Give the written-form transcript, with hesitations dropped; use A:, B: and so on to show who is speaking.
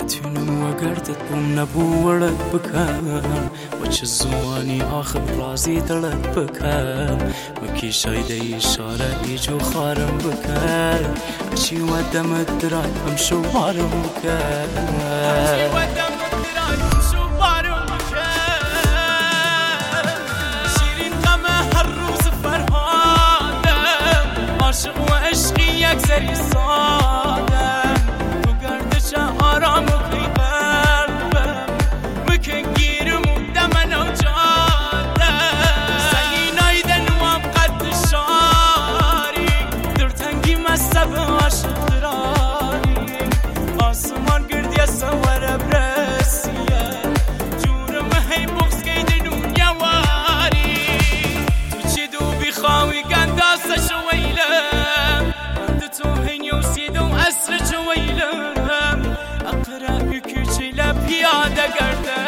A: تنو وقرتت بوم نبو ورد بكام وچ زواني آخر رازي دلت بكام مكي شايدي إشارة إيجو خارم بكام چي ودمت درات همشو بارم بكام عاشق و عشقی یک زری سادم تو گردش آرام و قلبم مکن گیرم و دمن و جادم سنگینای دنوام قد شاری در تنگی مستب عاشق دراری آسمان گردی سوار برسیه جورم هی بغز گیدن و یواری تو چی دو بخواهی گنداس شوی پیاده گردم